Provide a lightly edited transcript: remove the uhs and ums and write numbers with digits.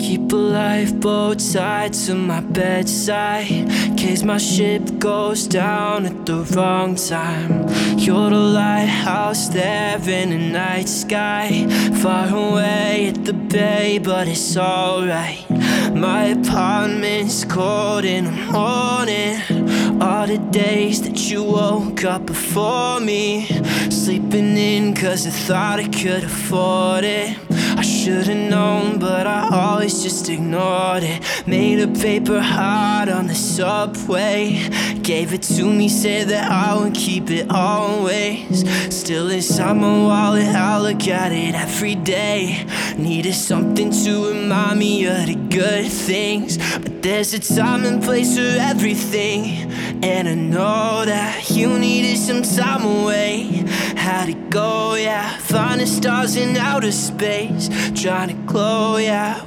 Keep a lifeboat tied to my bedside, case my ship goes down at the wrong time. You're the lighthouse there in the night sky, far away at the bay, but it's alright. My apartment's cold in the morning, all the days that you woke up before me, sleeping in cause I thought I could afford it. I should've known, but I always just ignored it. Made a paper heart on the subway, gave it to me, said that I would keep it always. Still inside my wallet, I look at it every day. Needed something to remind me of the good things, but there's a time and place for everything. And I know that you needed some time away. How'd it go, yeah, finding stars in outer space, trying to glow, yeah,